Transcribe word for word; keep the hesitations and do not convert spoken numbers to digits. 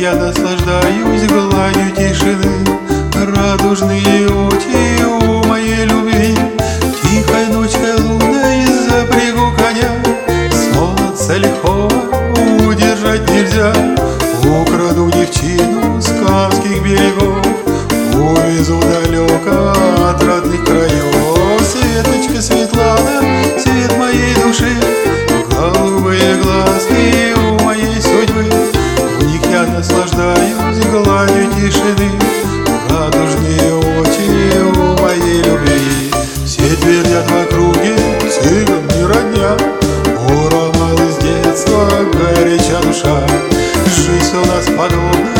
я наслаждаюсь гладью тишины. Радужные очи у моей любви. Тихой ночкой лунной запрягу коня. Солнце легко удержать нельзя. Украду девчину с Кавских берегов. Увезу далеко от родных краев. Светочка Светлана, свет моей души. Голубые глазки у моей судьбы. В них я наслаждаюсь гладью тишины. Радужные очи у моей любви. Все твердят в округе, цыган не родня. Ура, малый с детства, горяча душа. Жизнь у нас подобна